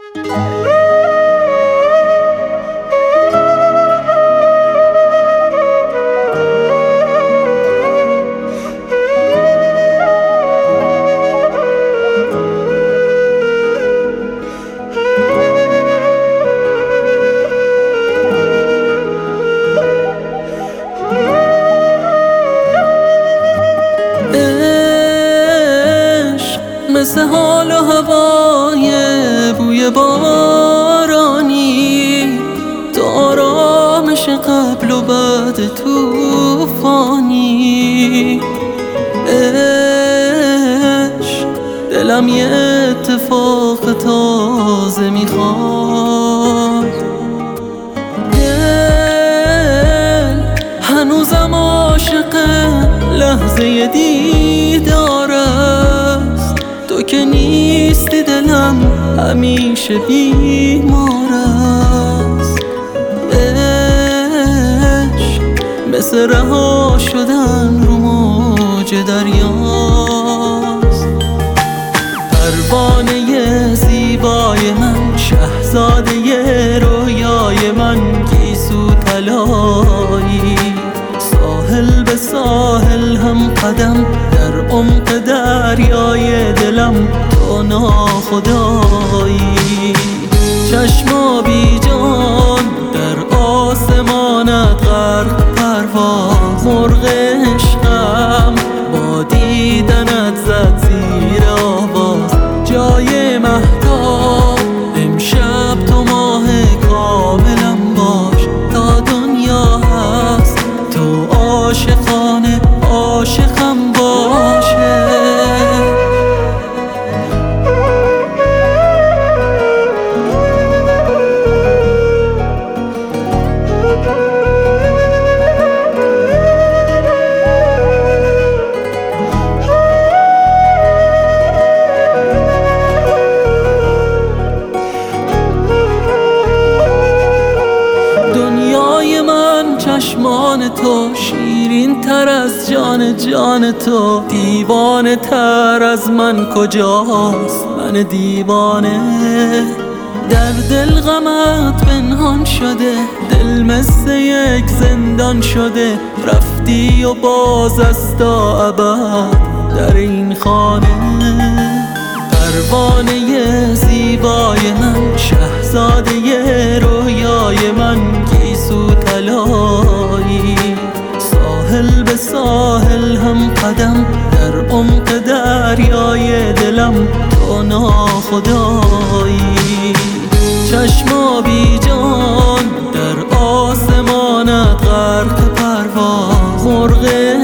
مثل حال و هوای بوی بارانی، تو آرامش قبل و بعد توفانی. عشق دلم یه اتفاق تازه میخواد، دل هنوزم عاشق لحظه دیدار است. تو که نیستی دلم همیشه بیمار است. عشق مثل رها شدن رو موج دریاست. پروانه زیبای من، شهزاده رویای من، گیسو طلایی، ساحل به ساحل هم قدم در عمق دریای دلم، تو ناخدایی. چشما بی جان در آسمانت غرق پرواز، مرغ عشقم با دیدنت زد زیر آواز. جای مهتاب امشب تو ماه کاملم باش، تا دنیا هست تو عاشقانه عاشقم باشه. دنیای من چشمان تو، شیرین تر از جان تو. دیوانه تر از من کجاست من دیوانه؟ در دل غمت پنهان شده، دل مثل یک زندان شده. رفتی و باز است تا ابد در این خانه. پروانه زیبای من، شهزاده رویای من، گیسو طلایی، ساحل به ساحل هم قدم در عمق دریای دلم، تو ناخدایی. چشما بی جان در آسمانت غرق پرواز، مرغ